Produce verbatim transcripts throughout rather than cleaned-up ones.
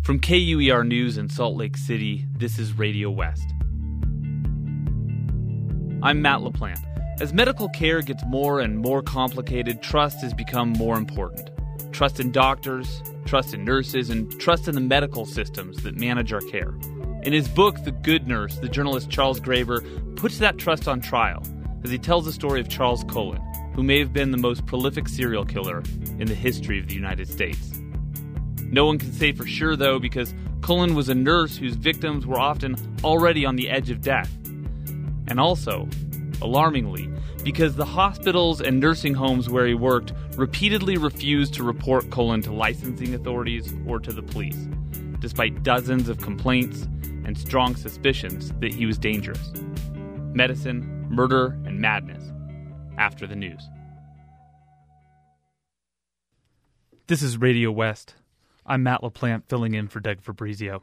From K U E R News in Salt Lake City, this is Radio West. I'm Matt LaPlante. As medical care gets more and more complicated, trust has become more important. Trust in doctors, trust in nurses, and trust in the medical systems that manage our care. In his book, The Good Nurse, the journalist Charles Graeber puts that trust on trial as he tells the story of Charles Cullen, who may have been the most prolific serial killer in the history of the United States. No one can say for sure, though, because Cullen was a nurse whose victims were often already on the edge of death. And also, alarmingly, because the hospitals and nursing homes where he worked repeatedly refused to report Cullen to licensing authorities or to the police, despite dozens of complaints and strong suspicions that he was dangerous. Medicine, murder, and madness. After the news. This is Radio West. I'm Matt LaPlante, filling in for Doug Fabrizio.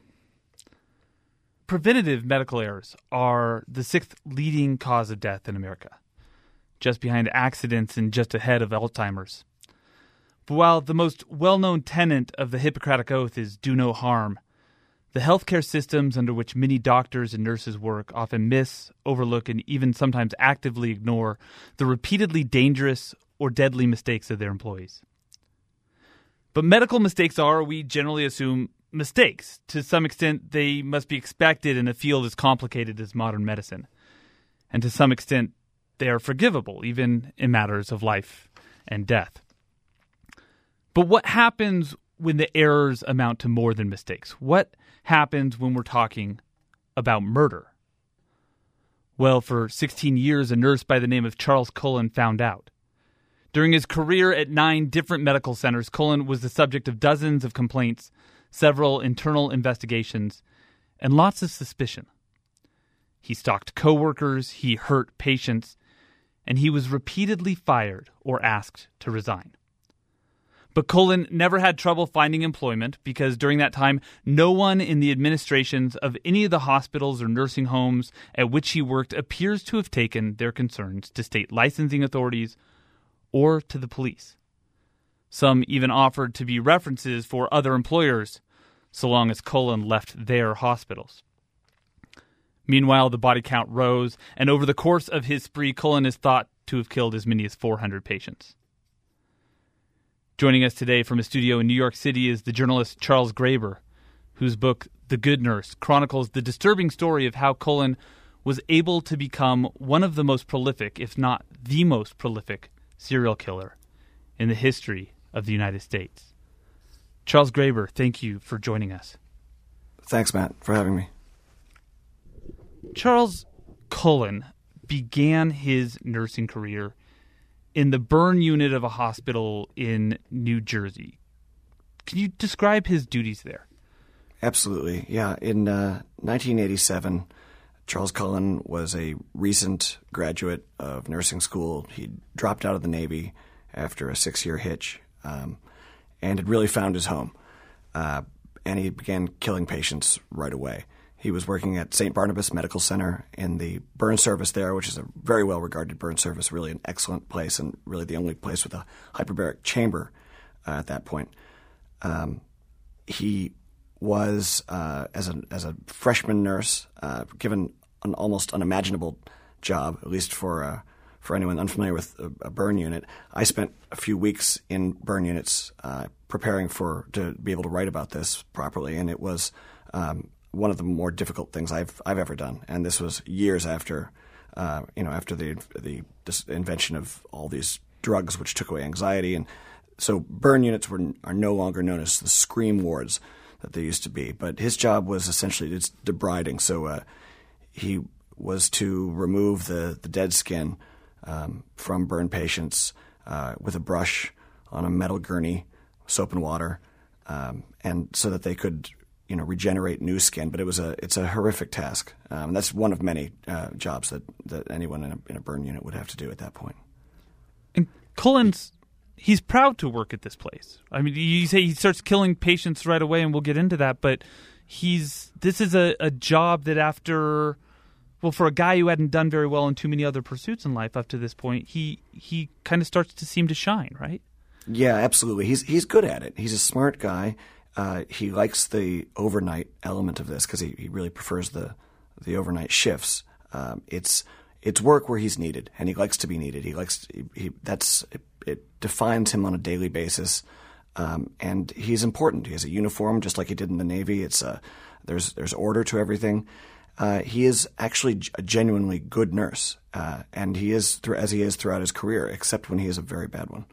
Preventative medical errors are the sixth leading cause of death in America, just behind accidents and just ahead of Alzheimer's. But while the most well-known tenet of the Hippocratic Oath is do no harm, the healthcare systems under which many doctors and nurses work often miss, overlook, and even sometimes actively ignore the repeatedly dangerous or deadly mistakes of their employees. But medical mistakes are, we generally assume, mistakes. To some extent, they must be expected in a field as complicated as modern medicine. And to some extent, they are forgivable, even in matters of life and death. But what happens when the errors amount to more than mistakes? What happens when we're talking about murder? Well, for sixteen years, a nurse by the name of Charles Cullen found out. During his career at nine different medical centers, Cullen was the subject of dozens of complaints, several internal investigations, and lots of suspicion. He stalked coworkers, he hurt patients, and he was repeatedly fired or asked to resign. But Cullen never had trouble finding employment because during that time, no one in the administrations of any of the hospitals or nursing homes at which he worked appears to have taken their concerns to state licensing authorities or to the police. Some even offered to be references for other employers, so long as Cullen left their hospitals. Meanwhile, the body count rose, and over the course of his spree, Cullen is thought to have killed as many as four hundred patients. Joining us today from a studio in New York City is the journalist Charles Graeber, whose book, The Good Nurse, chronicles the disturbing story of how Cullen was able to become one of the most prolific, if not the most prolific, serial killer in the history of the United States. Charles Graeber, thank you for joining us. Thanks, Matt, for having me. Charles Cullen began his nursing career in the burn unit of a hospital in New Jersey. Can you describe his duties there? Absolutely, yeah. In uh, nineteen eighty-seven, Charles Cullen was a recent graduate of nursing school. He dropped out of the Navy after a six-year hitch um, and had really found his home. Uh, and he began killing patients right away. He was working at Saint Barnabas Medical Center in the burn service there, which is a very well-regarded burn service, really an excellent place and really the only place with a hyperbaric chamber uh, at that point. Um, he was, uh, as a as a freshman nurse, uh, given an almost unimaginable job, at least for uh, for anyone unfamiliar with a, a burn unit. I spent a few weeks in burn units uh, preparing for to be able to write about this properly, and it was um, one of the more difficult things I've I've ever done. And this was years after uh, you know after the the this invention of all these drugs which took away anxiety, and so burn units were are no longer known as the scream wards that they used to be. But his job was essentially it's debriding. So uh, he was to remove the, the dead skin um, from burn patients uh, with a brush on a metal gurney, soap and water, um, and so that they could, you know, regenerate new skin. But it was a it's a horrific task. Um, that's one of many uh, jobs that, that anyone in a, in a burn unit would have to do at that point. And Cullen's he's proud to work at this place. I mean, you say he starts killing patients right away, and we'll get into that. But he's this is a, a job that after, well, for a guy who hadn't done very well in too many other pursuits in life up to this point, he he kind of starts to seem to shine, right? Yeah, absolutely. He's he's good at it. He's a smart guy. uh, he likes the overnight element of this because he, he really prefers the the overnight shifts. Um, it's it's work where he's needed, and he likes to be needed. He likes he, he that's it, it defines him on a daily basis, um, and he's important. He has a uniform just like he did in the Navy. It's a there's there's order to everything. Uh, he is actually a genuinely good nurse, uh, and he is th- as he is throughout his career, except when he is a very bad one.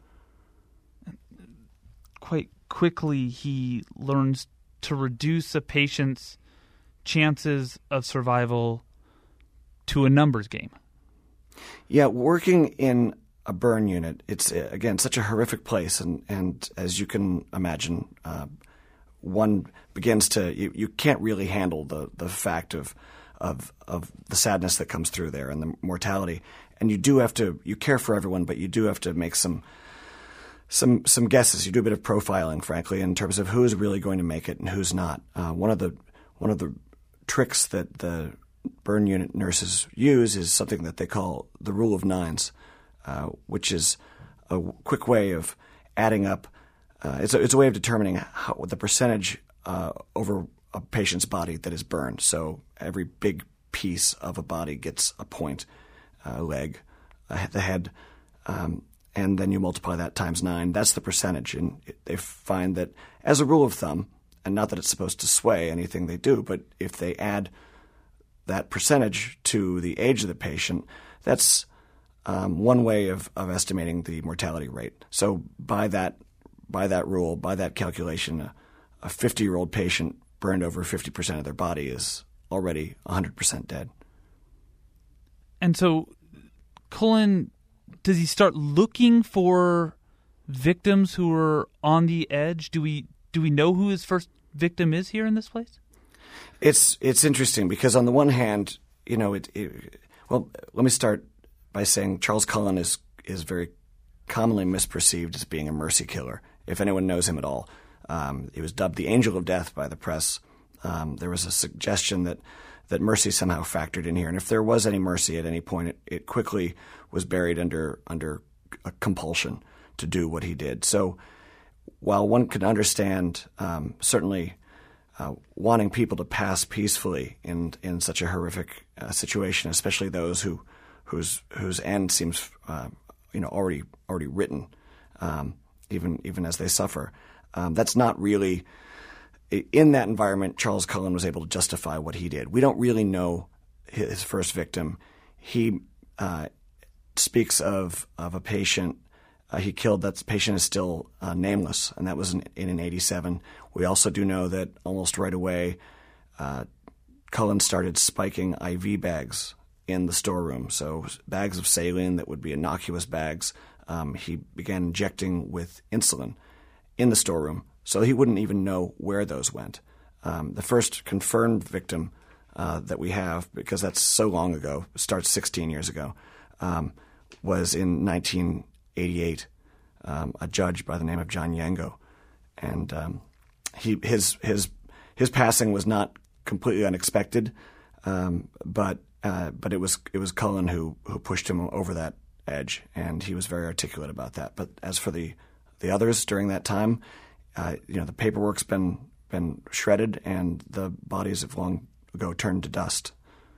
Quite quickly, he learns to reduce a patient's chances of survival to a numbers game. Yeah, working in a burn unit, it's, again, such a horrific place, and, and as you can imagine, uh, one begins to you, you can't really handle the, the fact of of of the sadness that comes through there and the mortality, and you do have to you care for everyone, but you do have to make some some some guesses. You do a bit of profiling, frankly, in terms of who is really going to make it and who's not. Uh, one of the one of the tricks that the burn unit nurses use is something that they call the rule of nines, uh, which is a quick way of adding up. Uh, it's, a, it's a way of determining how, the percentage uh, over a patient's body that is burned. So every big piece of a body gets a point, a leg, a, the head, um, and then you multiply that times nine. That's the percentage. And it, they find that as a rule of thumb, and not that it's supposed to sway anything they do, but if they add that percentage to the age of the patient, that's um, one way of, of estimating the mortality rate. So by that By that rule, by that calculation, a fifty-year-old patient burned over fifty percent of their body is already one hundred percent dead. And so Cullen, does he start looking for victims who are on the edge? Do we do we know who his first victim is here in this place? It's it's interesting because on the one hand, you know, it, it well, let me start by saying Charles Cullen is is very commonly misperceived as being a mercy killer. If anyone knows him at all, um, he was dubbed the Angel of Death by the press. Um, there was a suggestion that, that mercy somehow factored in here, and if there was any mercy at any point, it, it quickly was buried under under a compulsion to do what he did. So, while one could understand um, certainly uh, wanting people to pass peacefully in in such a horrific uh, situation, especially those who whose whose end seems uh, you know already already written. Um, even even as they suffer. Um, that's not really – in that environment, Charles Cullen was able to justify what he did. We don't really know his first victim. He uh, speaks of, of a patient uh, he killed. That patient is still uh, nameless, and that was in, in eighty-seven. We also do know that almost right away uh, Cullen started spiking I V bags in the storeroom, so bags of saline that would be innocuous bags. Um, he began injecting with insulin in the storeroom, so he wouldn't even know where those went. Um, the first confirmed victim uh, that we have, because that's so long ago, starts sixteen years ago, um, was in nineteen eighty-eight, um, a judge by the name of John Yango. And um, he his his his passing was not completely unexpected, um, but uh, but it was it was Cullen who who pushed him over that edge, and he was very articulate about that. But as for the the others during that time, uh, you know, the paperwork's been been shredded, and the bodies have long ago turned to dust.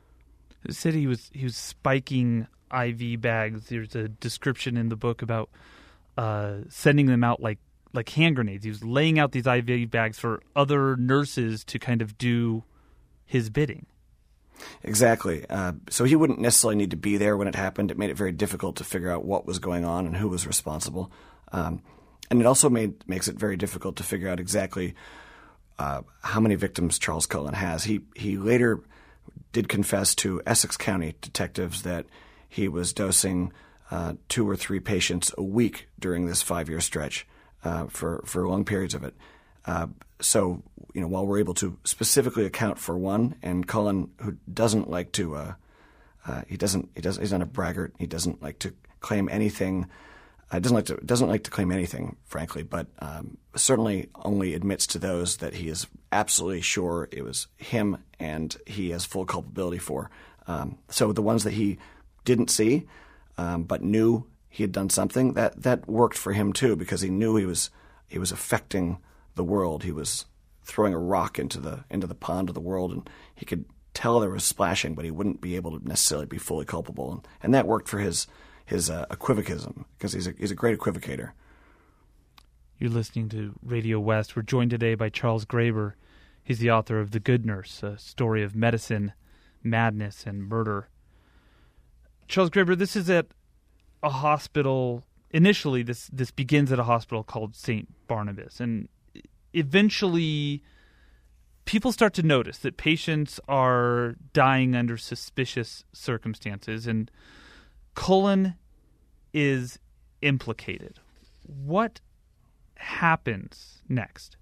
It said he was he was spiking I V bags. There's a description in the book about uh, sending them out like like hand grenades. He was laying out these I V bags for other nurses to kind of do his bidding. Exactly. Uh, so he wouldn't necessarily need to be there when it happened. It made it very difficult to figure out what was going on and who was responsible. Um, and it also made makes it very difficult to figure out exactly uh, how many victims Charles Cullen has. He he later did confess to Essex County detectives that he was dosing uh, two or three patients a week during this five-year stretch uh, for, for long periods of it. Uh, so, you know, while we're able to specifically account for one, and Cullen, who doesn't like to, uh, uh, he doesn't, he doesn't, he's not a braggart. He doesn't like to claim anything. Uh, doesn't like to, doesn't like to claim anything, frankly, but um, certainly only admits to those that he is absolutely sure it was him and he has full culpability for. Um, so the ones that he didn't see, um, but knew he had done something, that that worked for him too, because he knew he was he was affecting the world. He was throwing a rock into the into the pond of the world, and he could tell there was splashing, but he wouldn't be able to necessarily be fully culpable, and, and that worked for his his uh, equivocism, because he's a, he's a great equivocator. You're listening to Radio West. We're joined today by Charles Graeber. He's the author of The Good Nurse, a story of medicine, madness, and murder. Charles Graeber, this is at a hospital. Initially, this this begins at a hospital called Saint Barnabas, and eventually people start to notice that patients are dying under suspicious circumstances, and Cullen is implicated. What happens next?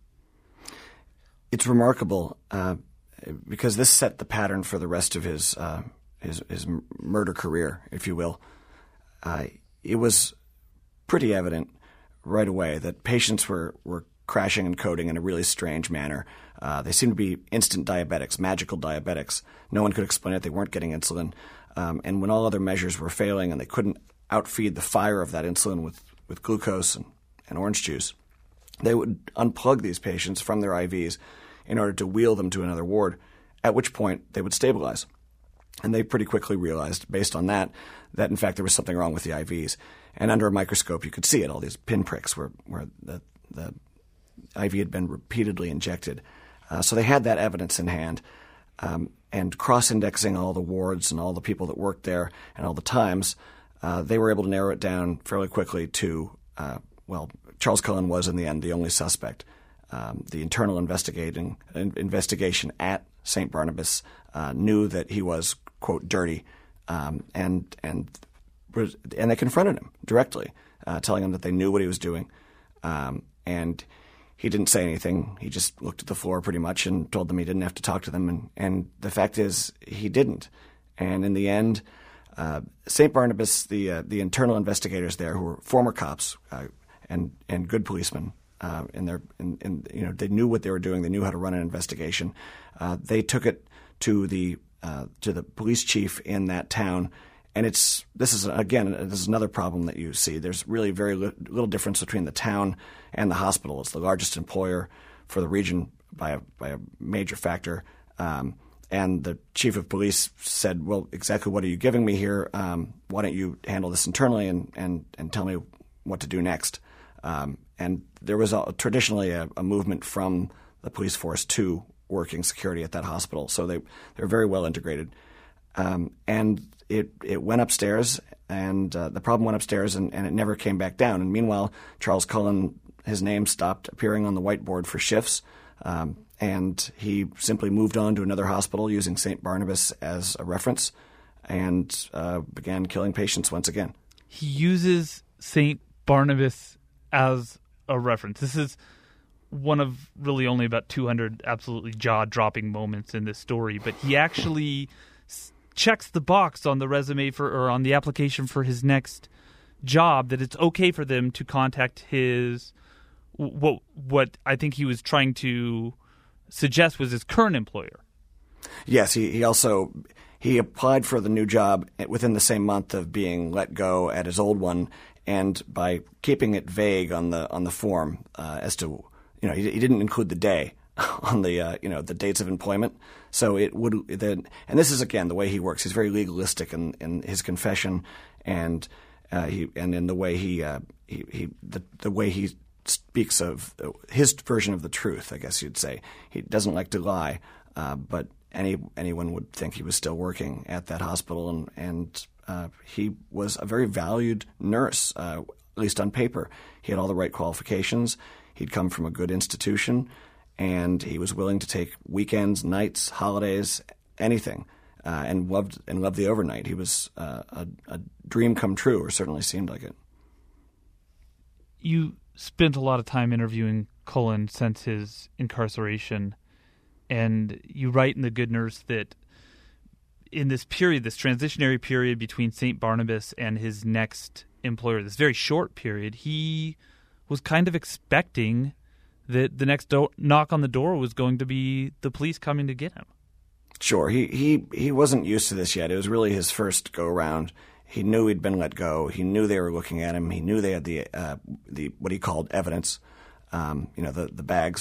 It's remarkable uh, because this set the pattern for the rest of his uh, his, his murder career, if you will. Uh, it was pretty evident right away that patients were, were crashing and coding in a really strange manner. Uh, they seemed to be instant diabetics, magical diabetics. No one could explain it. They weren't getting insulin. Um, and when all other measures were failing and they couldn't outfeed the fire of that insulin with, with glucose and, and orange juice, they would unplug these patients from their I Vs in order to wheel them to another ward, at which point they would stabilize. And they pretty quickly realized, based on that, that in fact there was something wrong with the I Vs. And under a microscope you could see it, all these pinpricks where, where the, the I V had been repeatedly injected. Uh, so they had that evidence in hand. Um, and cross-indexing all the wards and all the people that worked there and all the times, uh, they were able to narrow it down fairly quickly to, uh, well, Charles Cullen was in the end the only suspect. Um, the internal investigating in, investigation at Saint Barnabas uh, knew that he was, quote, dirty, um, and and and they confronted him directly, uh, telling him that they knew what he was doing, um, and he didn't say anything. He just looked at the floor pretty much and told them he didn't have to talk to them, and, and the fact is he didn't. And in the end, uh, Saint Barnabas, the uh, the internal investigators there, who were former cops uh, and and good policemen, uh, in their in, in you know they knew what they were doing. They knew how to run an investigation. Uh, they took it to the uh, to the police chief in that town. And it's this is again this is another problem that you see. There's really very li- little difference between the town and the hospital. It's the largest employer for the region by a, by a major factor. Um, and the chief of police said, "Well, exactly what are you giving me here? Um, why don't you handle this internally and, and, and tell me what to do next?" Um, and there was a, traditionally a, a movement from the police force to working security at that hospital, so they they're very well integrated. Um, and it it went upstairs, and uh, the problem went upstairs, and, and it never came back down. And meanwhile, Charles Cullen, his name stopped appearing on the whiteboard for shifts, um, and he simply moved on to another hospital using Saint Barnabas as a reference, and uh, began killing patients once again. He uses Saint Barnabas as a reference. This is one of really only about two hundred absolutely jaw-dropping moments in this story, but he actually checks the box on the resume for or on the application for his next job that it's okay for them to contact his what what I think he was trying to suggest was his current employer. Yes, he, he also he applied for the new job within the same month of being let go at his old one, and by keeping it vague on the on the form uh, as to you know he, he didn't include the day on the uh, you know the dates of employment. So it would then, and this is again the way he works. He's very legalistic in, in his confession, and uh, he and in the way he uh, he, he the, the way he speaks of his version of the truth. I guess you'd say he doesn't like to lie, uh, but any anyone would think he was still working at that hospital, and and uh, he was a very valued nurse, uh, at least on paper. He had all the right qualifications. He'd come from a good institution. And he was willing to take weekends, nights, holidays, anything, uh, and loved and loved the overnight. He was uh, a, a dream come true, or certainly seemed like it. You spent a lot of time interviewing Cullen since his incarceration, and you write in The Good Nurse that in this period, this transitionary period between Saint Barnabas and his next employer, this very short period, he was kind of expecting that the next do- knock on the door was going to be the police coming to get him. Sure. He, he, he wasn't used to this yet. It was really his first go-around. He knew he'd been let go. He knew they were looking at him. He knew they had the uh, the what he called evidence, um, you know, the, the bags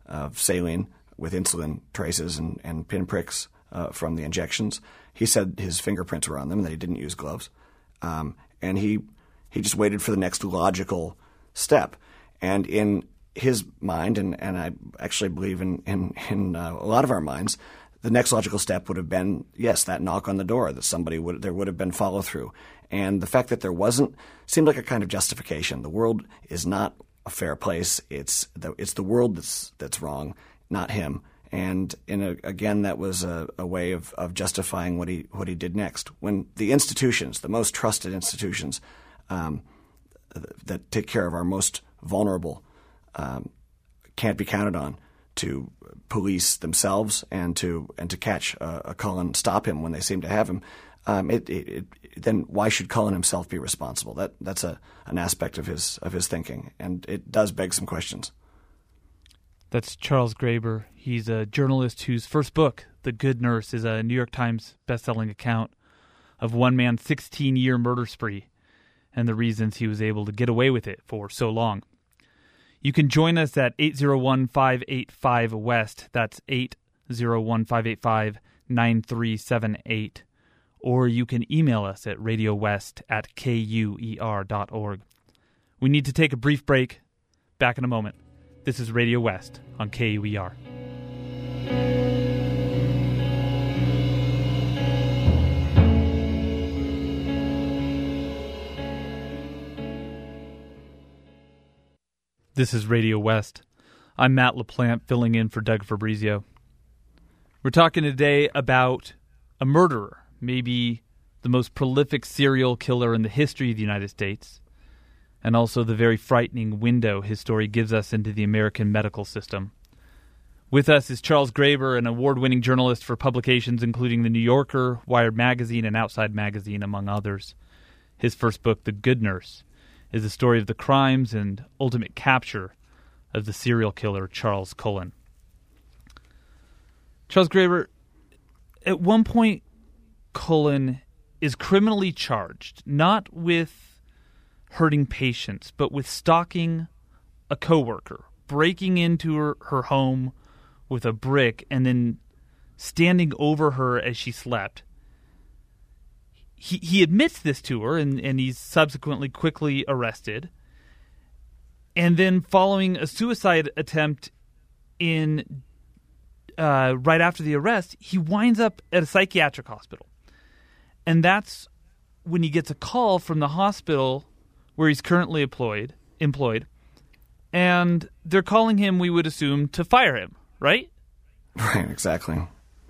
of saline with insulin traces and, and pinpricks uh, from the injections. He said his fingerprints were on them and that he didn't use gloves. Um, and he he just waited for the next logical step. And in his mind, and, and I actually believe in, in, in uh, a lot of our minds, the next logical step would have been, yes, that knock on the door, that somebody would, there would have been follow through. And the fact that there wasn't seemed like a kind of justification. The world is not a fair place. It's the, it's the world that's, that's wrong, not him. And in a, again, that was a, a way of, of justifying what he, what he did next. When the institutions, the most trusted institutions, um, that take care of our most vulnerable, um, can't be counted on to police themselves and to and to catch uh, a Cullen, stop him when they seem to have him, um, it, it, it, then why should Cullen himself be responsible? That that's a an aspect of his of his thinking, and it does beg some questions. That's Charles Graeber. He's a journalist whose first book, The Good Nurse, is a New York Times best-selling account of one man's sixteen-year murder spree and the reasons he was able to get away with it for so long. You can join us at eight oh one, five eight five, West. That's eight oh one, five eight five, nine three seven eight. Or you can email us at radiowest at K U E R dot org. We need to take a brief break. Back in a moment. This is Radio West on K U E R. This is Radio West. I'm Matt LaPlante, filling in for Doug Fabrizio. We're talking today about a murderer, maybe the most prolific serial killer in the history of the United States, and also the very frightening window his story gives us into the American medical system. With us is Charles Graeber, an award-winning journalist for publications including The New Yorker, Wired Magazine, and Outside Magazine, among others. His first book, The Good Nurse, is the story of the crimes and ultimate capture of the serial killer Charles Cullen. Charles Graeber, at one point, Cullen is criminally charged, not with hurting patients, but with stalking a coworker, breaking into her, her home with a brick, and then standing over her as she slept. He he admits this to her, and, and he's subsequently quickly arrested. And then following a suicide attempt in uh, right after the arrest, he winds up at a psychiatric hospital. And that's when he gets a call from the hospital where he's currently employed, employed, and they're calling him, we would assume, to fire him, right? Right, exactly.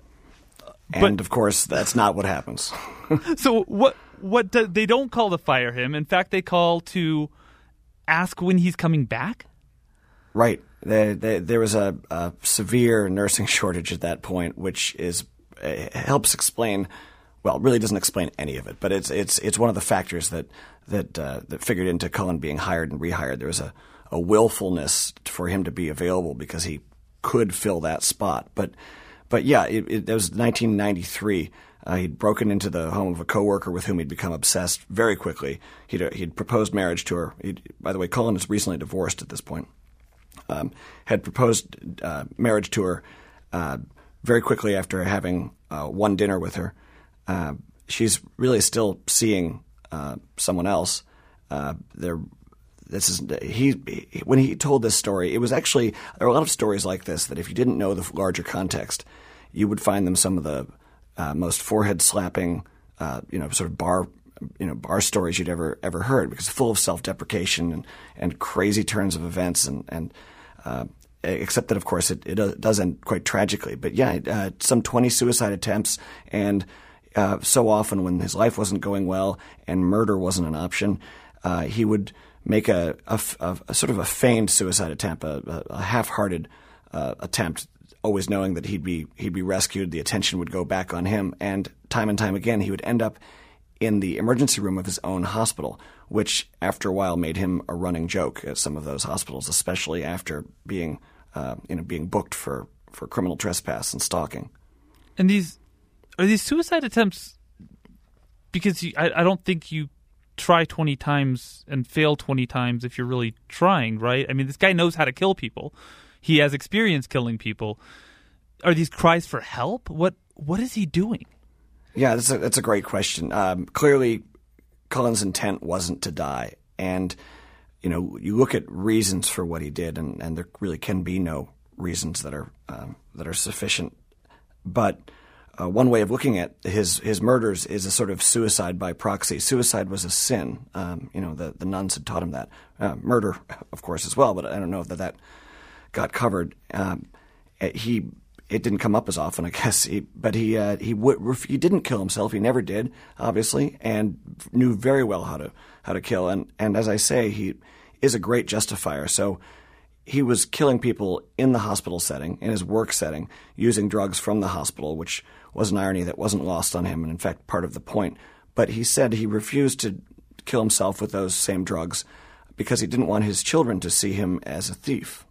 And, but, of course, that's not what happens. So what? What do, they don't call to fire him. In fact, they call to ask when he's coming back? Right. There, there, there was a, a severe nursing shortage at that point, which is uh, helps explain – well, it really doesn't explain any of it, but it's it's it's one of the factors that that uh, that figured into Cullen being hired and rehired. There was a, a willfulness for him to be available because he could fill that spot. But – But yeah, it, it, it was nineteen ninety-three. Uh, he'd broken into the home of a coworker with whom he'd become obsessed very quickly. He'd, uh, he'd proposed marriage to her. He'd, by the way, Cullen is recently divorced at this point. Um, had proposed uh, marriage to her uh, very quickly after having uh, one dinner with her. Uh, she's really still seeing uh, someone else. Uh, there. This is he, he. When he told this story, it was actually there are a lot of stories like this that if you didn't know the larger context, you would find them some of the uh, most forehead slapping, uh, you know, sort of bar, you know, bar stories you'd ever ever heard, because full of self deprecation and, and crazy turns of events, and and uh, except that of course it, it does end quite tragically. But yeah, uh, some twenty suicide attempts, and uh, so often when his life wasn't going well and murder wasn't an option, uh, he would make a, a, a, a sort of a feigned suicide attempt, a, a half-hearted uh, attempt, always knowing that he'd be he'd be rescued, the attention would go back on him, and time and time again he would end up in the emergency room of his own hospital, which after a while made him a running joke at some of those hospitals, especially after being uh, you know being booked for, for criminal trespass and stalking. And these are these suicide attempts because you, I, I don't think you try twenty times and fail twenty times if you're really trying, right? I mean, this guy knows how to kill people. he has experience killing people. Are these cries for help? What What is he doing? Yeah, that's a, that's a great question. Um, clearly, Cullen's intent wasn't to die. And, you know, you look at reasons for what he did, and, and there really can be no reasons that are um, that are sufficient. But uh, one way of looking at his his murders is a sort of suicide by proxy. Suicide was a sin. Um, you know, the, the nuns had taught him that. Uh, murder, of course, as well, but I don't know that that got covered. Um, he it didn't come up as often, I guess. He, but he uh, he w- he didn't kill himself. He never did, obviously, and knew very well how to how to kill. And and as I say, he is a great justifier. So he was killing people in the hospital setting, in his work setting, using drugs from the hospital, which was an irony that wasn't lost on him, and in fact part of the point. But he said he refused to kill himself with those same drugs because he didn't want his children to see him as a thief.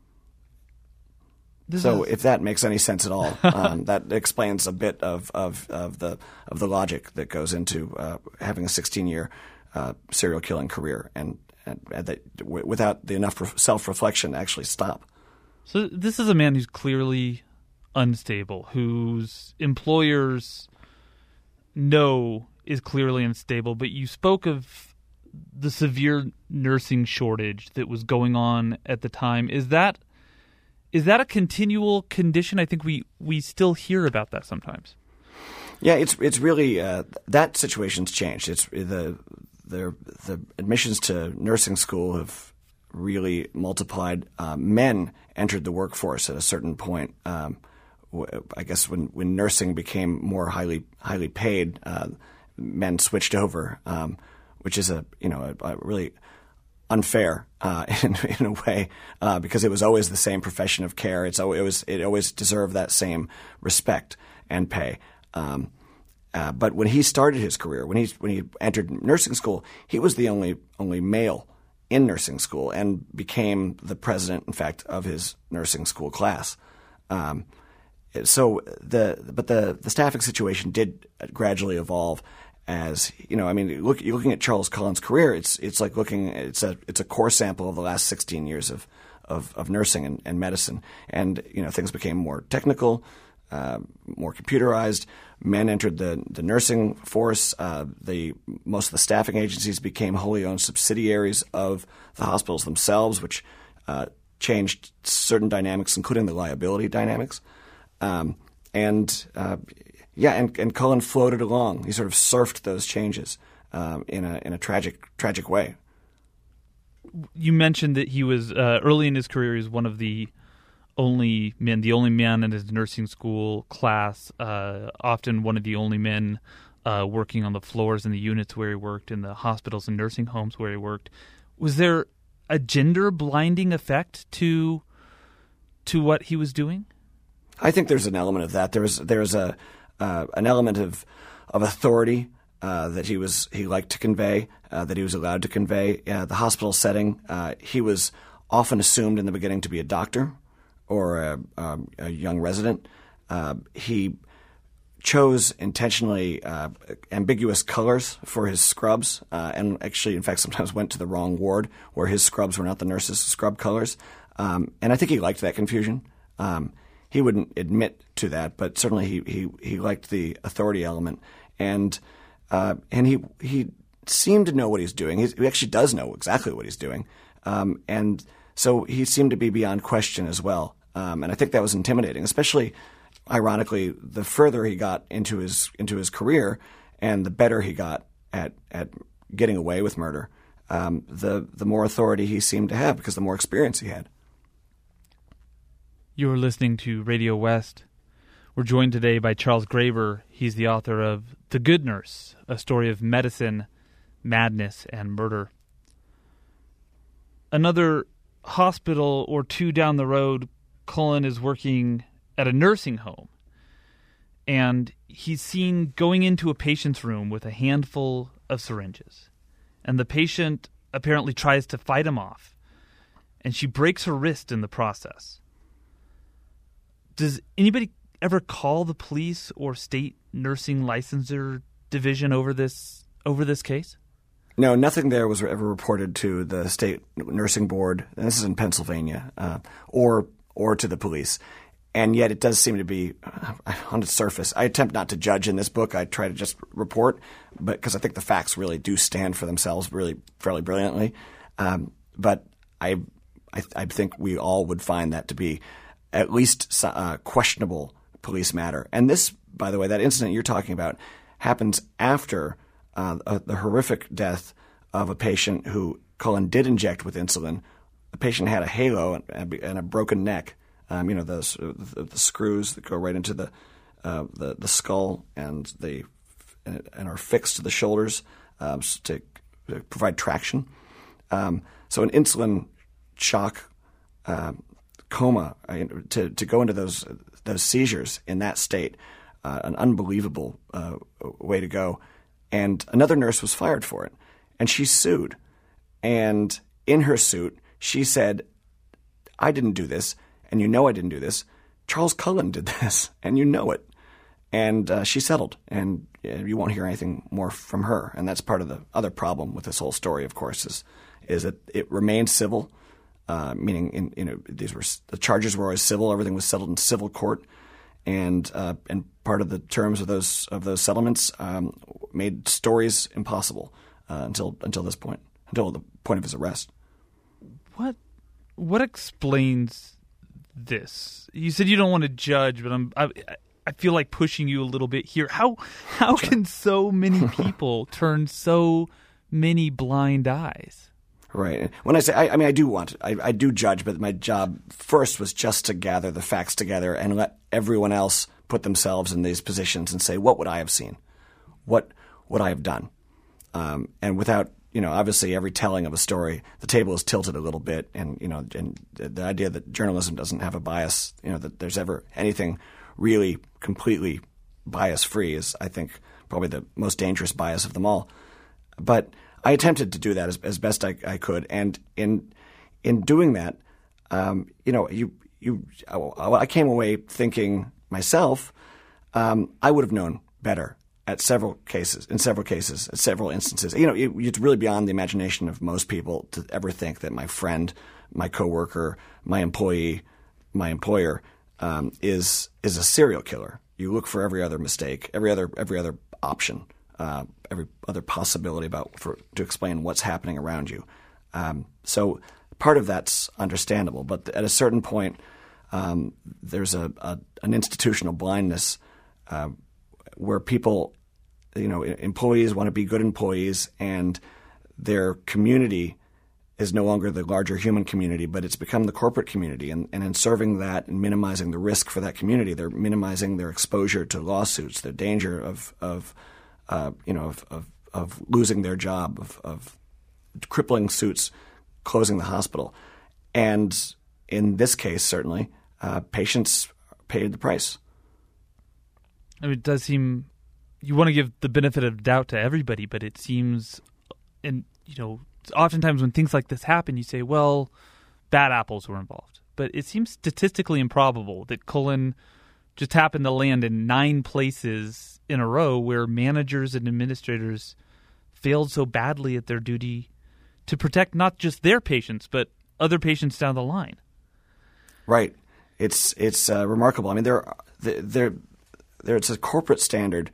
This so is... if that makes any sense at all, um, that explains a bit of, of, of the of the logic that goes into uh, having a sixteen-year uh, serial killing career, and, and, and that w- without the enough self-reflection to actually stop. So this is a man who's clearly unstable, whose employers know is clearly unstable. But you spoke of the severe nursing shortage that was going on at the time. Is that Is that a continual condition? I think we, we still hear about that sometimes. Yeah, it's it's really uh, that situation's changed. It's the the the admissions to nursing school have really multiplied. Uh, men entered the workforce at a certain point. Um, I guess when, when nursing became more highly highly paid, uh, men switched over, um, which is a you know a, a really unfair uh, in, in a way uh, because it was always the same profession of care. It's it was it always deserved that same respect and pay. Um, uh, but when he started his career, when he when he entered nursing school, he was the only only male in nursing school and became the president, in fact, of his nursing school class. Um, so the but the the staffing situation did gradually evolve. As you know, I mean, look, you're looking at Charles Cullen's career. It's it's like looking. It's a it's a core sample of the last sixteen years of of, of nursing and, and medicine. And you know, things became more technical, uh, more computerized. Men entered the the nursing force. Uh, the most of the staffing agencies became wholly owned subsidiaries of the hospitals themselves, which uh, changed certain dynamics, including the liability dynamics. Um, and uh, Yeah, and, and Cullen floated along. He sort of surfed those changes um, in a in a tragic tragic way. You mentioned that he was uh, early in his career. He was one of the only men, the only man in his nursing school class. Uh, often one of the only men uh, working on the floors in the units where he worked, in the hospitals and nursing homes where he worked. Was there a gender blinding effect to to what he was doing? I think there's an element of that. There's there's a Uh, an element of of authority uh, that he was he liked to convey, uh, that he was allowed to convey. Uh, the hospital setting, uh, he was often assumed in the beginning to be a doctor or a, um, a young resident. Uh, he chose intentionally uh, ambiguous colors for his scrubs, uh, and actually, in fact, sometimes went to the wrong ward where his scrubs were not the nurses' scrub colors. Um, and I think he liked that confusion. Um, He wouldn't admit to that, but certainly he he, he liked the authority element, and uh, and he he seemed to know what he's doing. He's, he actually does know exactly what he's doing, um, and so he seemed to be beyond question as well. Um, and I think that was intimidating, especially, ironically, the further he got into his into his career, and the better he got at at getting away with murder, um, the the more authority he seemed to have because the more experience he had. You're listening to Radio West. We're joined today by Charles Graver. He's the author of The Good Nurse, a story of medicine, madness, and murder. Another hospital or two down the road, Cullen is working at a nursing home. And he's seen going into a patient's room with a handful of syringes. And the patient apparently tries to fight him off. And she breaks her wrist in the process. Does anybody ever call the police or state nursing licensure division over this over this case? No, nothing there was ever reported to the state nursing board, and this is in Pennsylvania, uh, or or to the police. And yet it does seem to be uh, on the surface. I attempt not to judge in this book. I try to just report, but because I think the facts really do stand for themselves really fairly brilliantly. Um, but I, I, I think we all would find that to be at least uh, questionable police matter. And this, by the way, that incident you're talking about happens after uh, uh, the horrific death of a patient who Cullen did inject with insulin. The patient had a halo and, and a broken neck. Um, you know, those the, the screws that go right into the uh, the, the skull and they and are fixed to the shoulders um, to, to provide traction. Um, so an insulin shock uh, coma uh, to to go into those those seizures in that state, uh, an unbelievable uh, way to go. And another nurse was fired for it, and she sued. And in her suit, she said, "I didn't do this. And you know I didn't do this. Charles Cullen did this, and you know it." And uh, she settled, and uh, you won't hear anything more from her. And that's part of the other problem with this whole story, of course, is is that it remained civil, uh, meaning in, you know these were the charges were always civil. Everything was settled in civil court, and uh, and part of the terms of those of those settlements um, made stories impossible uh, until until this point, until the point of his arrest. What what explains this? You said you don't want to judge, but I'm I, I feel like pushing you a little bit here. How how can so many people turn so many blind eyes? Right. When I say I, I mean I do want to, I, I do judge, but my job first was just to gather the facts together and let everyone else put themselves in these positions and say, what would I have seen? What would I have done? Um, and without You know, obviously, every telling of a story, the table is tilted a little bit, and you know, and the idea that journalism doesn't have a bias, you know, that there's ever anything really completely bias-free is, I think, probably the most dangerous bias of them all. But I attempted to do that as, as best I, I could, and in in doing that, um, you know, you you, I came away thinking myself, um, I would have known better. At several cases, in several cases, at several instances, you know, it, it's really beyond the imagination of most people to ever think that my friend, my coworker, my employee, my employer um, is is a serial killer. You look for every other mistake, every other every other option, uh, every other possibility about for to explain what's happening around you. Um, so part of that's understandable, but at a certain point, um, there's a, a an institutional blindness uh, where people. You know, employees want to be good employees, and their community is no longer the larger human community, but it's become the corporate community. And, and in serving that and minimizing the risk for that community, they're minimizing their exposure to lawsuits, the danger of, of uh, you know, of, of, of losing their job, of, of crippling suits, closing the hospital. And in this case, certainly, uh, patients paid the price. I mean, it does seem. You want to give the benefit of doubt to everybody, but it seems, and you know, oftentimes when things like this happen, you say, well, bad apples were involved. But it seems statistically improbable that Cullen just happened to land in nine places in a row where managers and administrators failed so badly at their duty to protect not just their patients, but other patients down the line. Right. It's it's uh, remarkable. I mean, there, there, there. It's a corporate standard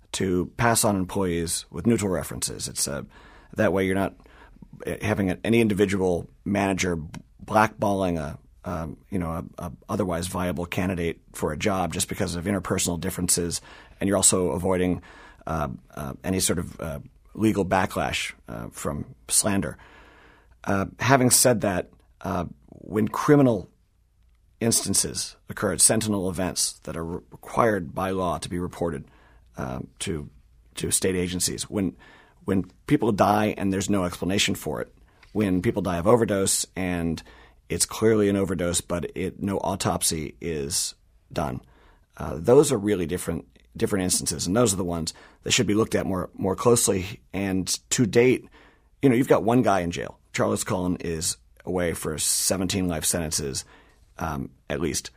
to pass on employees with neutral references. It's uh, that way you're not having any individual manager blackballing a um, you know a, a otherwise viable candidate for a job just because of interpersonal differences, and you're also avoiding uh, uh, any sort of uh, legal backlash uh, from slander. Uh, having said that, uh, when criminal instances occurred, sentinel events that are re- required by law to be reported Um, to to state agencies. When when people die and there's no explanation for it, when people die of overdose and it's clearly an overdose, but it, no autopsy is done, uh, those are really different different instances, and those are the ones that should be looked at more more closely. And to date, you know, you've got one guy in jail. Charles Cullen is away for seventeen life sentences, um, at least.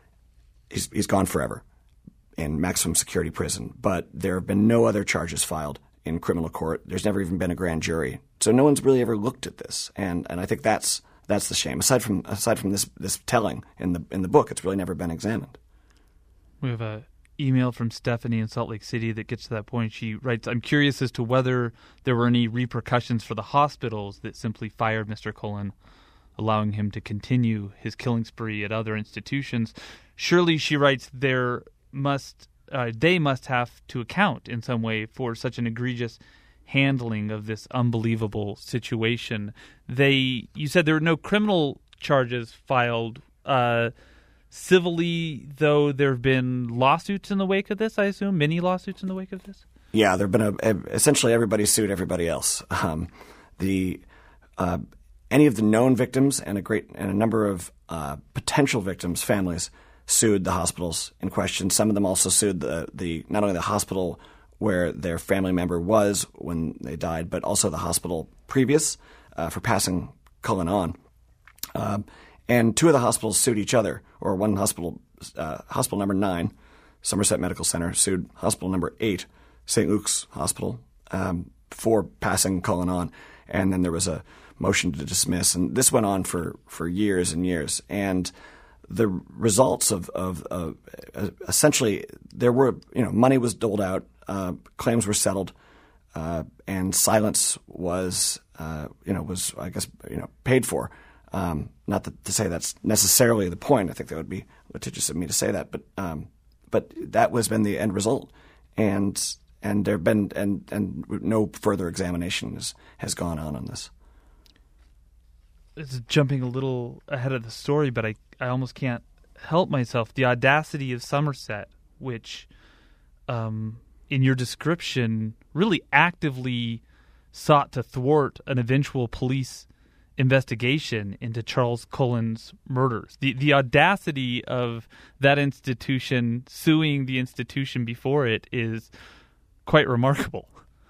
He's he's gone forever in maximum security prison, but there have been no other charges filed in criminal court. There's never even been a grand jury. So no one's really ever looked at this. And and I think that's that's the shame. Aside from aside from this this telling in the in the book, it's really never been examined. We have a email from Stephanie in Salt Lake City that gets to that point. She writes, "I'm curious as to whether there were any repercussions for the hospitals that simply fired Mister Cullen, allowing him to continue his killing spree at other institutions. Surely," she writes, "there must uh, they must have to account in some way for such an egregious handling of this unbelievable situation." They, you said there were no criminal charges filed. Uh, civilly, though, there have been lawsuits in the wake of this, I assume? Many lawsuits in the wake of this? Yeah, there have been a, a, essentially everybody sued everybody else. Um, the uh, any of the known victims and a great and a number of uh, potential victims' families sued the hospitals in question. Some of them also sued the the not only the hospital where their family member was when they died, but also the hospital previous uh, for passing Cullen on. Um, and two of the hospitals sued each other, or one hospital, uh, hospital number nine, Somerset Medical Center, sued hospital number eight, Saint Luke's Hospital, um, for passing Cullen on. And then there was a motion to dismiss. And this went on for, for years and years. And the results of, of, of uh, essentially there were, you know, money was doled out, uh, claims were settled, uh, and silence was, uh, you know, was, I guess, you know, paid for. Um, not that, to say that's necessarily the point. I think that would be litigious of me to say that, but um, but that was been the end result, and and there've been and and no further examination has, has gone on on this. It's jumping a little ahead of the story, but I I almost can't help myself. The audacity of Somerset, which, um, in your description, really actively sought to thwart an eventual police investigation into Charles Cullen's murders. The the audacity of that institution suing the institution before it is quite remarkable.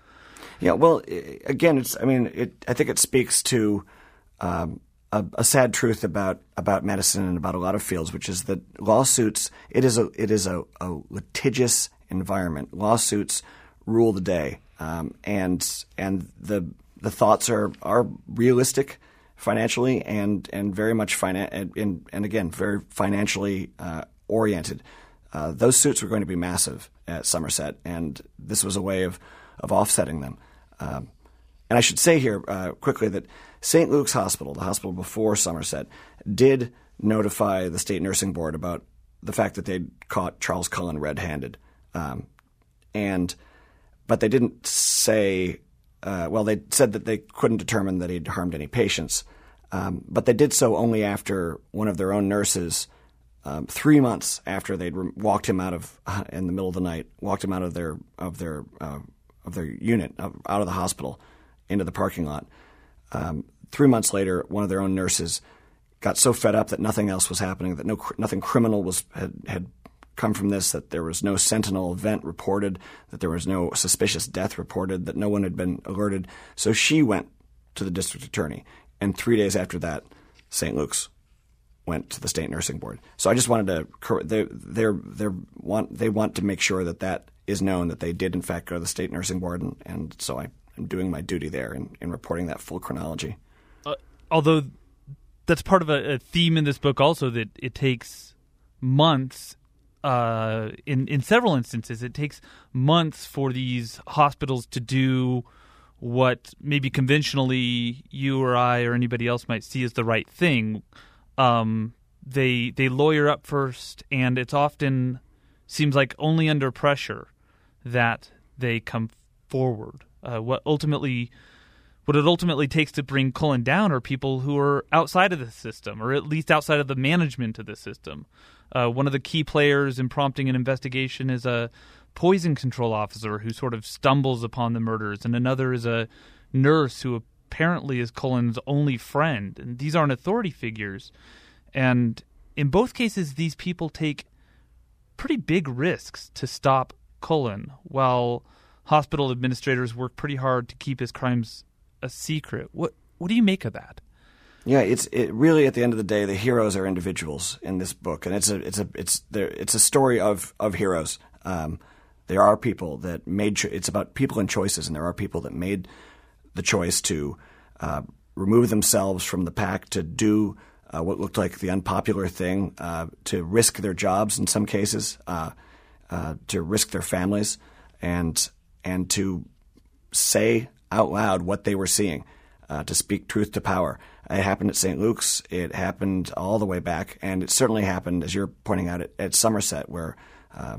Yeah, well, again, it's. I mean, it. I think it speaks to um, a, a sad truth about about medicine and about a lot of fields, which is that lawsuits. It is a it is a, a litigious environment. Lawsuits rule the day, um, and and the the thoughts are are realistic financially and and very much finan- and, and, and again very financially uh, oriented. Uh, those suits were going to be massive at Somerset, and this was a way of of offsetting them. Um, and I should say here uh, quickly that Saint Luke's Hospital, the hospital before Somerset, did notify the state nursing board about the fact that they'd caught Charles Cullen red-handed, um, and but they didn't say. Uh, well, they said that they couldn't determine that he'd harmed any patients, um, but they did so only after one of their own nurses, um, three months after they'd re- walked him out of uh, in the middle of the night, walked him out of their of their uh, of their unit, uh, out of the hospital, into the parking lot. Um, three months later, one of their own nurses got so fed up that nothing else was happening, that no nothing criminal was had had. come from this, that there was no sentinel event reported, that there was no suspicious death reported, that no one had been alerted. So she went to the district attorney, and three days after that, Saint Luke's went to the state nursing board. So I just wanted to they they they want they want to make sure that that is known, that they did in fact go to the state nursing board, and, and so I am doing my duty there in, in reporting that full chronology. Uh, although that's part of a, a theme in this book also, that it takes months. Uh, in, in several instances, it takes months for these hospitals to do what maybe conventionally you or I or anybody else might see as the right thing. Um, they they lawyer up first, and it's often seems like only under pressure that they come forward. Uh, what ultimately, what it ultimately takes to bring Cullen down are people who are outside of the system, or at least outside of the management of the system. Uh, one of the key players in prompting an investigation is a poison control officer who sort of stumbles upon the murders, and another is a nurse who apparently is Cullen's only friend. And these aren't authority figures. And in both cases, these people take pretty big risks to stop Cullen, while hospital administrators work pretty hard to keep his crimes a secret. What what do you make of that? Yeah, it's it really at the end of the day, the heroes are individuals in this book, and it's a it's a it's there it's a story of of heroes. Um, there are people that made cho- it's about people and choices, and there are people that made the choice to uh, remove themselves from the pack to do uh, what looked like the unpopular thing, uh, to risk their jobs in some cases, uh, uh, to risk their families, and and to say out loud what they were seeing, uh, to speak truth to power. It happened at Saint Luke's. It happened all the way back, and it certainly happened, as you're pointing out, at, at Somerset, where uh,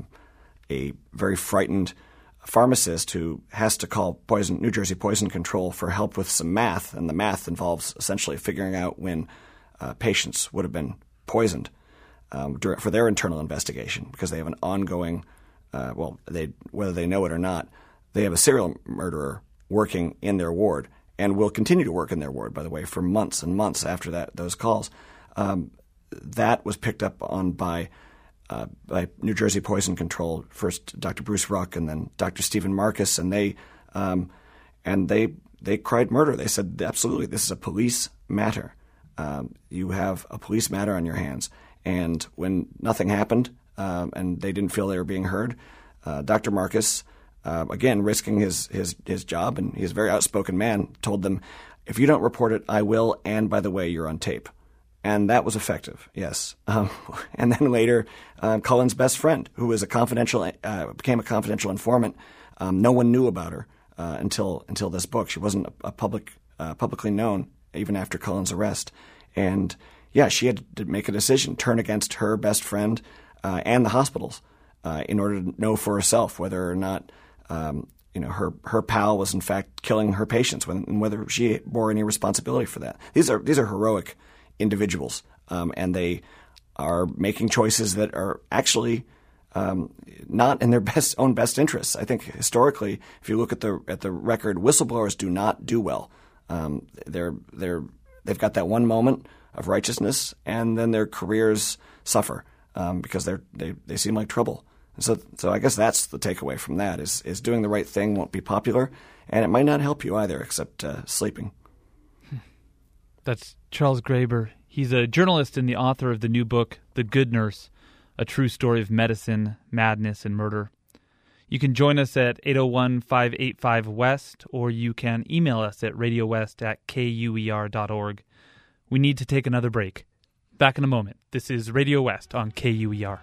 a very frightened pharmacist who has to call poison, New Jersey Poison Control for help with some math, and the math involves essentially figuring out when uh, patients would have been poisoned um, during, for their internal investigation, because they have an ongoing, uh, well, they whether they know it or not, they have a serial murderer working in their ward, and will continue to work in their ward, by the way, for months and months after that those calls. Um, that was picked up on by uh, by New Jersey Poison Control, first Doctor Bruce Ruck and then Doctor Stephen Marcus, and they um, and they they cried murder. They said, absolutely, this is a police matter. Um, you have a police matter on your hands. And when nothing happened um, and they didn't feel they were being heard, uh, Doctor Marcus, Uh, again, risking his, his, his job, and he's a very outspoken man, told them, if you don't report it, I will, and by the way, you're on tape. And that was effective, yes. Um, and then later, uh, Cullen's best friend, who was a confidential, uh, became a confidential informant, um, no one knew about her uh, until until this book. She wasn't a, a public, uh, publicly known, even after Cullen's arrest. And yeah, she had to make a decision, turn against her best friend uh, and the hospitals uh, in order to know for herself whether or not Um, you know, her her pal was in fact killing her patients, when, and whether she bore any responsibility for that. These are these are heroic individuals, um, and they are making choices that are actually um, not in their best own best interests. I think historically, if you look at the at the record, whistleblowers do not do well. Um, they're they're they've got that one moment of righteousness, and then their careers suffer um, because they're they they seem like trouble. So, so I guess that's the takeaway from that is is doing the right thing won't be popular, and it might not help you either, except uh, sleeping. That's Charles Graeber. He's a journalist and the author of the new book, The Good Nurse, A True Story of Medicine, Madness, and Murder. You can join us at eight oh one, five eight five, West, or you can email us at radiowest at kuer dot org. We need to take another break. Back in a moment. This is Radio West on K U E R.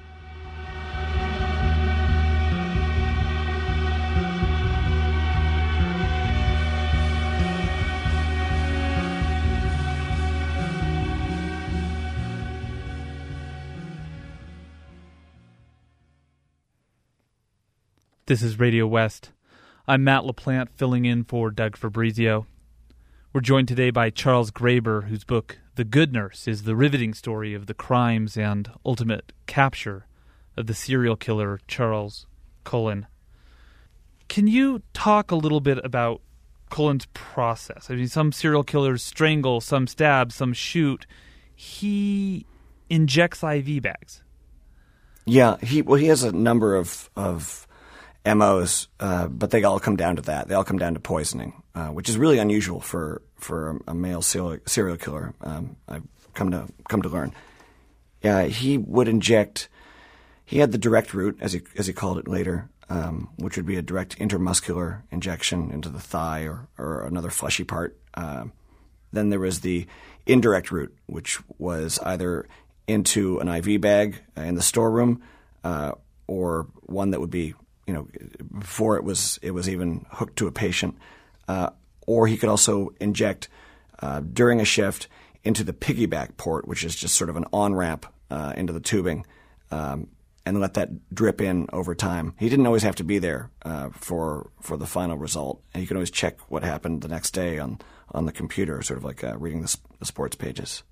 This is Radio West. I'm Matt LaPlante, filling in for Doug Fabrizio. We're joined today by Charles Graeber, whose book, The Good Nurse, is the riveting story of the crimes and ultimate capture of the serial killer Charles Cullen. Can you talk a little bit about Cullen's process? I mean, some serial killers strangle, some stab, some shoot. He injects I V bags. Yeah, he well, he has a number of of M Os, uh, but they all come down to that. They all come down to poisoning, uh, which is really unusual for for a, a male serial, serial killer. Um, I've come to come to learn. Yeah, he would inject. He had the direct route, as he as he called it later, um, which would be a direct intramuscular injection into the thigh or or another fleshy part. Uh, then there was the indirect route, which was either into an I V bag in the storeroom, uh, or one that would be, you know, before it was it was even hooked to a patient, uh, or he could also inject uh, during a shift into the piggyback port, which is just sort of an on-ramp uh, into the tubing, um, and let that drip in over time. He didn't always have to be there uh, for for the final result, and you could always check what happened the next day on, on the computer, sort of like uh, reading the, the sports pages.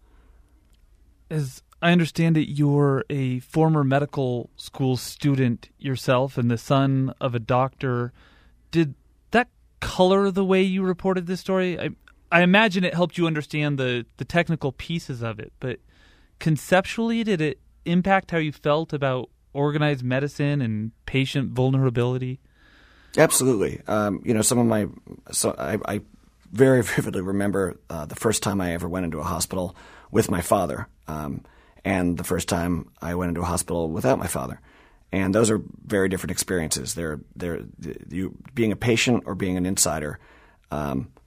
As I understand it, you're a former medical school student yourself and the son of a doctor. Did that color the way you reported this story? I, I imagine it helped you understand the, the technical pieces of it, but conceptually, did it impact how you felt about organized medicine and patient vulnerability? Absolutely. Um, you know, some of my so I, I very vividly remember uh, the first time I ever went into a hospital with my father. Um, And the first time I went into a hospital without my father, and those are very different experiences. They're they're you being a patient or being an insider um,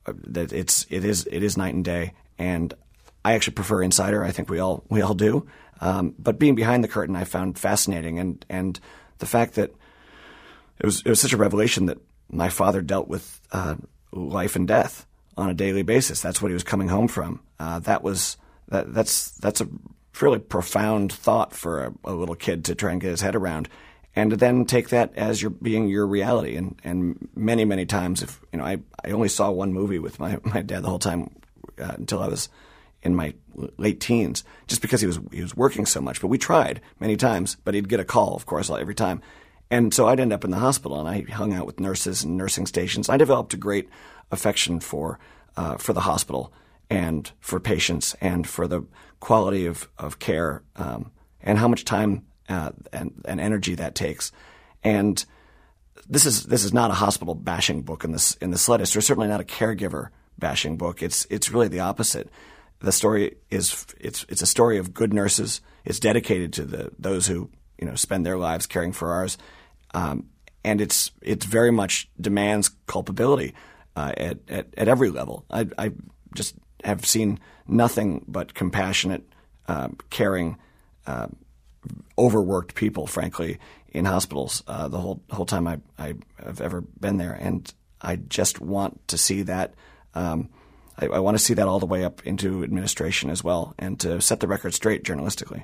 that it's it is it is night and day. And I actually prefer Insider. I think we all we all do. Um, but being behind the curtain, I found fascinating, and and the fact that it was it was such a revelation that my father dealt with uh, life and death on a daily basis. That's what he was coming home from. Uh, that was that that's that's a fairly profound thought for a, a little kid to try and get his head around, and to then take that as your being your reality. And and many many times, if you know, I I only saw one movie with my my dad the whole time uh, until I was in my late teens, just because he was he was working so much. But we tried many times, but he'd get a call, of course, every time. And so I'd end up in the hospital, and I hung out with nurses and nursing stations. I developed a great affection for uh, for the hospital and for patients and for the quality of, of care um, and how much time uh, and, and energy that takes. And this is this is not a hospital bashing book in this in the slightest, or certainly not a caregiver bashing book. It's it's really the opposite. The story is it's it's a story of good nurses. It's dedicated to the those who you know spend their lives caring for ours, um, and it's it's very much demands culpability uh, at, at at every level. I, I just have seen nothing but compassionate, uh, caring, uh, overworked people, frankly, in hospitals uh, the whole whole time I I have ever been there, and I just want to see that. Um, I, I want to see that all the way up into administration as well, and to set the record straight journalistically.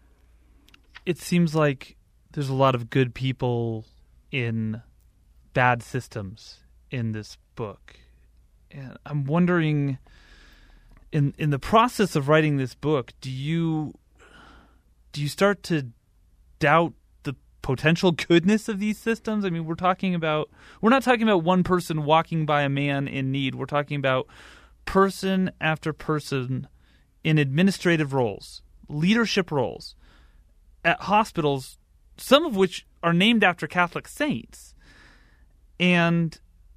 It seems like there's a lot of good people in bad systems in this book. And I'm wondering, in in the process of writing this book, do you do you start to doubt the potential goodness of these systems? I mean, we're talking about we're not talking about one person walking by a man in need. We're talking about person after person in administrative roles, leadership roles at hospitals, some of which are named after Catholic saints. And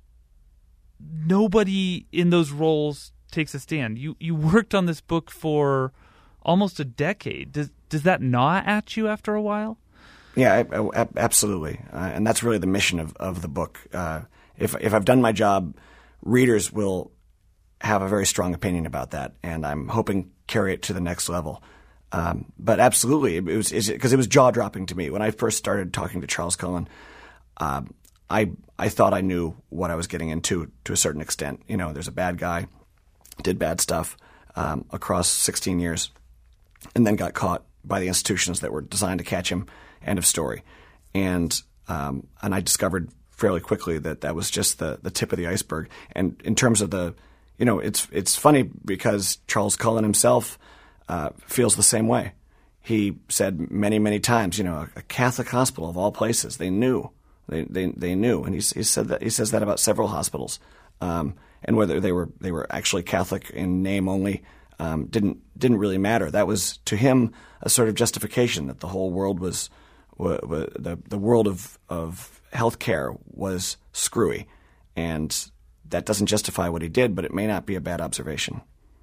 nobody in those roles takes a stand. You you worked on this book for almost a decade. Does does that gnaw at you after a while? Yeah, I, I, absolutely. Uh, and that's really the mission of, of the book. Uh, if if I've done my job, readers will have a very strong opinion about that, and I'm hoping carry it to the next level. Um, but absolutely, it was because it was jaw dropping to me when I first started talking to Charles Cullen. Uh, I I thought I knew what I was getting into to a certain extent. You know, there's a bad guy, did bad stuff um, across sixteen years, and then got caught by the institutions that were designed to catch him. End of story. And um, and I discovered fairly quickly that that was just the the tip of the iceberg. And in terms of the You know, it's it's funny because Charles Cullen himself uh, feels the same way. He said many, many times, you know, a, a Catholic hospital of all places, they knew, they they, they knew, and he, he said that he says that about several hospitals, um, and whether they were they were actually Catholic in name only um, didn't didn't really matter. That was to him a sort of justification that the whole world was, was, was the the world of of healthcare was screwy, and that doesn't justify what he did, but it may not be a bad observation.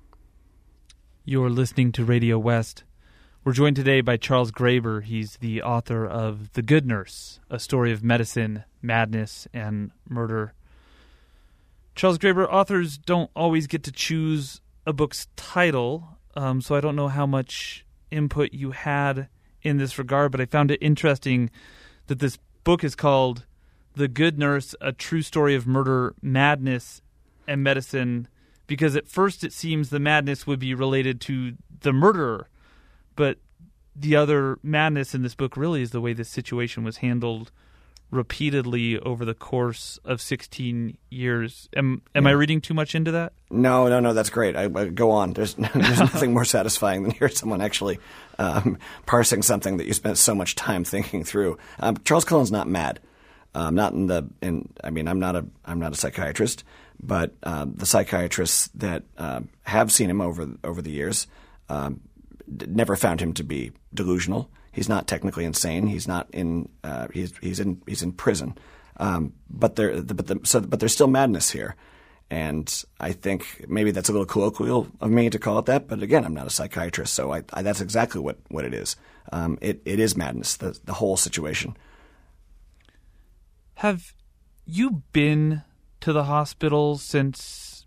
You're listening to Radio West. We're joined today by Charles Graeber. He's the author of The Good Nurse, a story of medicine, madness, and murder. Charles Graeber, authors don't always get to choose a book's title, um, so I don't know how much input you had in this regard, but I found it interesting that this book is called The Good Nurse, a true story of murder, madness, and medicine, because at first it seems the madness would be related to the murderer, but the other madness in this book really is the way this situation was handled repeatedly over the course of sixteen years. Am am yeah. I reading too much into that? No, no, no, that's great. I, I, go on. There's, there's nothing more satisfying than hear someone actually um, parsing something that you spent so much time thinking through. Um, Charles Cullen's not mad. Um, not in the in. I mean, I'm not a I'm not a psychiatrist, but um, the psychiatrists that um, have seen him over over the years um, d- never found him to be delusional. He's not technically insane. He's not in. Uh, he's he's in he's in prison. Um, but there but the, so but there's still madness here, and I think maybe that's a little colloquial of me to call it that. But again, I'm not a psychiatrist, so I, I, that's exactly what, what it is. Um, it it is madness. The the whole situation. Have you been to the hospital since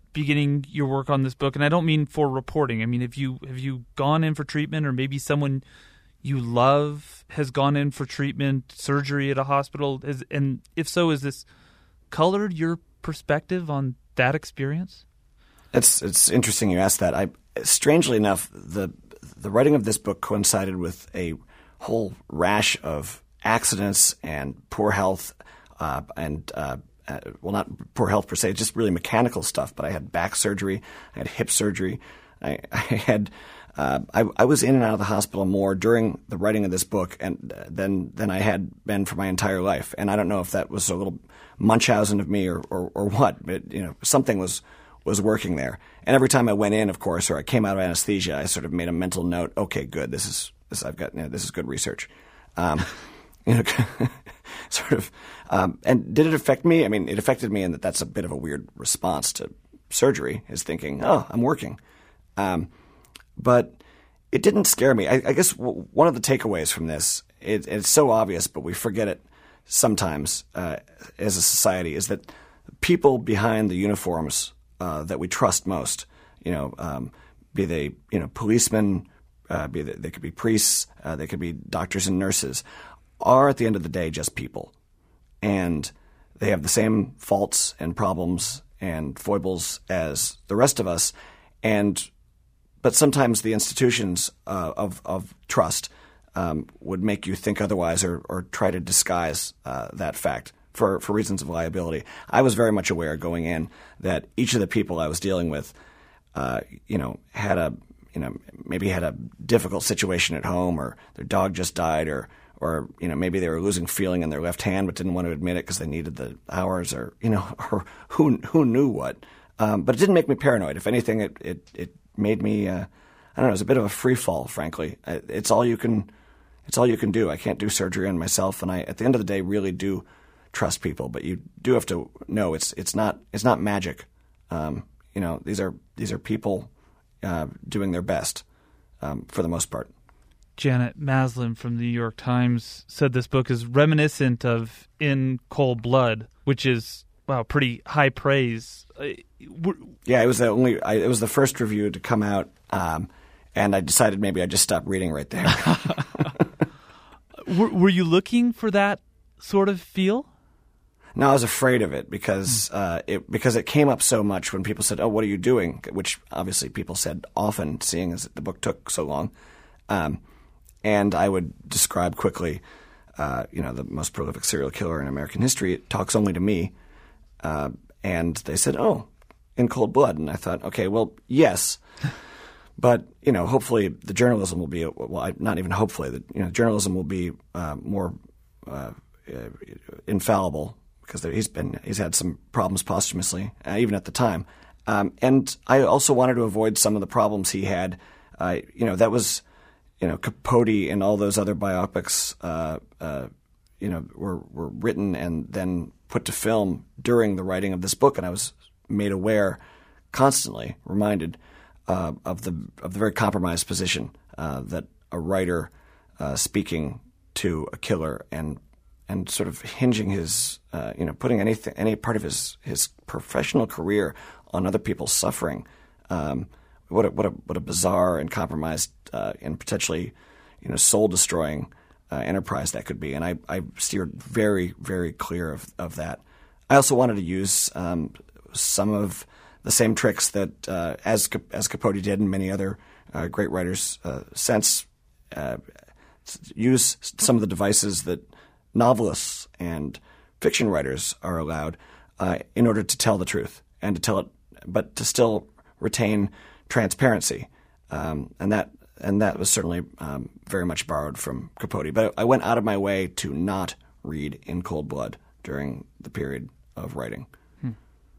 beginning your work on this book, and I don't mean for reporting. I mean, have you have you gone in for treatment, or maybe someone you love has gone in for treatment, surgery at a hospital? Is, and if so, has this colored your perspective on that experience? It's it's interesting you asked that. I strangely enough, the the writing of this book coincided with a whole rash of accidents and poor health, uh, and uh, uh, well, not poor health per se, just really mechanical stuff. But I had back surgery, I had hip surgery, I, I had. Uh, I, I was in and out of the hospital more during the writing of this book and uh, than than I had been for my entire life. And I don't know if that was a little Munchausen of me or, or, or what, but you know, something was was working there. And every time I went in, of course, or I came out of anesthesia, I sort of made a mental note. Okay, good. This is this. I've got you know, this is good research. Um, you know, sort of. Um, and did it affect me? I mean, it affected me in that that's a bit of a weird response to surgery. Is thinking, oh, I'm working. Um, But it didn't scare me. I, I guess w- one of the takeaways from this, it, it's so obvious, but we forget it sometimes uh, as a society, is that people behind the uniforms uh, that we trust most, you know, um, be they you know policemen, uh, be they, they could be priests, uh, they could be doctors and nurses, are at the end of the day just people, and they have the same faults and problems and foibles as the rest of us, and But sometimes the institutions uh, of, of trust um, would make you think otherwise or, or try to disguise uh, that fact for, for reasons of liability. I was very much aware going in that each of the people I was dealing with, uh, you know, had a, you know, maybe had a difficult situation at home, or their dog just died, or, or you know, maybe they were losing feeling in their left hand but didn't want to admit it because they needed the hours, or you know, or who who knew what. Um, but it didn't make me paranoid. If anything, it it, it made me, uh, I don't know, it was a bit of a free fall, frankly. It's all you can, it's all you can do. I can't do surgery on myself, and I, at the end of the day, really do trust people. But you do have to know it's it's not it's not magic. Um, you know, these are these are people uh, doing their best um, for the most part. Janet Maslin from the New York Times said this book is reminiscent of In Cold Blood, which is wow, pretty high praise. Yeah, it was the only. I, it was the first review to come out, um, and I decided maybe I'd just stop reading right there. were, were you looking for that sort of feel? No, I was afraid of it because uh, it because it came up so much when people said, "Oh, what are you doing?" Which obviously people said often, seeing as the book took so long. Um, and I would describe quickly, uh, you know, the most prolific serial killer in American history. It talks only to me. Uh, and they said, oh, In Cold Blood. And I thought, okay, well, yes. But, you know, hopefully the journalism will be, well, I, not even hopefully, the, you know, journalism will be uh, more uh, uh, infallible, because there, he's been, he's had some problems posthumously, uh, even at the time. Um, and I also wanted to avoid some of the problems he had. Uh, you know, that was, you know, Capote and all those other biopics, uh, uh, you know, were, were written and then put to film during the writing of this book, and I was made aware, constantly reminded uh, of the of the very compromised position uh, that a writer uh, speaking to a killer and and sort of hinging his, uh, you know, putting anything any part of his his professional career on other people's suffering. Um, what a, what a what a bizarre and compromised uh, and potentially, you know, soul destroying Uh, enterprise that could be, and I, I steered very, very clear of, of that. I also wanted to use um, some of the same tricks that, uh, as as Capote did and many other uh, great writers uh, since, uh, use some of the devices that novelists and fiction writers are allowed uh, in order to tell the truth and to tell it, but to still retain transparency, um, and that. And that was certainly um, very much borrowed from Capote. But I went out of my way to not read In Cold Blood during the period of writing. Hmm.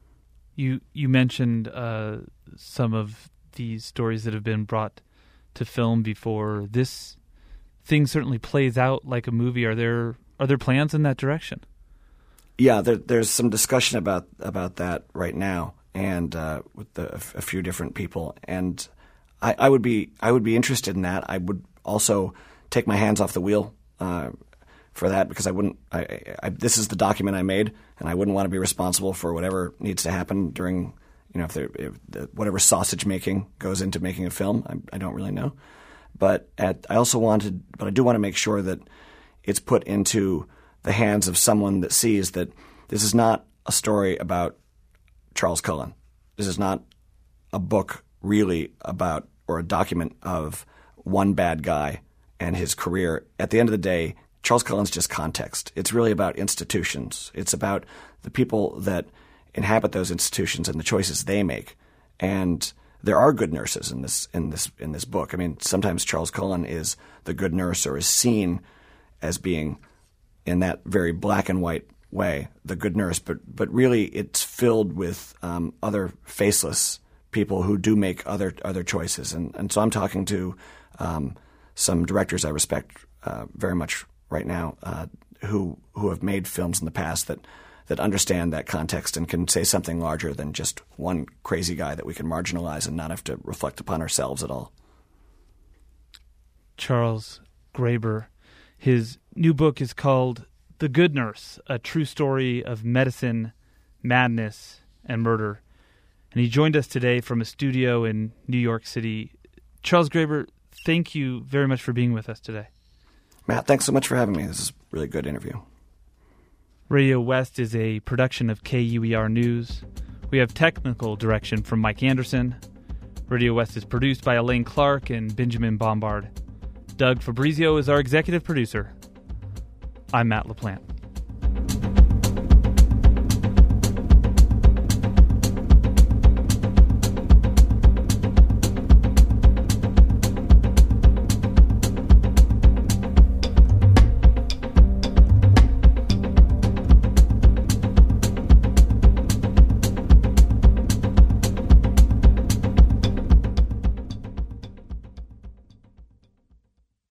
You you mentioned uh, some of these stories that have been brought to film before. This thing certainly plays out like a movie. Are there are there plans in that direction? Yeah, there, there's some discussion about about that right now, and uh, with the, a few different people. And I, I would be I would be interested in that. I would also take my hands off the wheel uh, for that, because I wouldn't. I, I, this is the document I made, and I wouldn't want to be responsible for whatever needs to happen during You know, if, if the, whatever sausage making goes into making a film, I, I don't really know. But at, I also wanted, but I do want to make sure that it's put into the hands of someone that sees that this is not a story about Charles Cullen. This is not a book really about, or a document of one bad guy and his career. At the end of the day, Charles Cullen's just context. It's really about institutions. It's about the people that inhabit those institutions and the choices they make. And there are good nurses in this in this in this book. I mean, sometimes Charles Cullen is the good nurse, or is seen as being, in that very black and white way, the good nurse. But but really, it's filled with um, other faceless people who do make other other choices. And and so I'm talking to um, some directors I respect uh, very much right now, uh, who who have made films in the past that. that understand that context and can say something larger than just one crazy guy that we can marginalize and not have to reflect upon ourselves at all. Charles Graeber. His new book is called The Good Nurse, A True Story of Medicine, Madness, and Murder. And he joined us today from a studio in New York City. Charles Graeber, thank you very much for being with us today. Matt, thanks so much for having me. This is a really good interview. Radio West is a production of K U E R News. We have technical direction from Mike Anderson. Radio West is produced by Elaine Clark and Benjamin Bombard. Doug Fabrizio is our executive producer. I'm Matt LaPlante.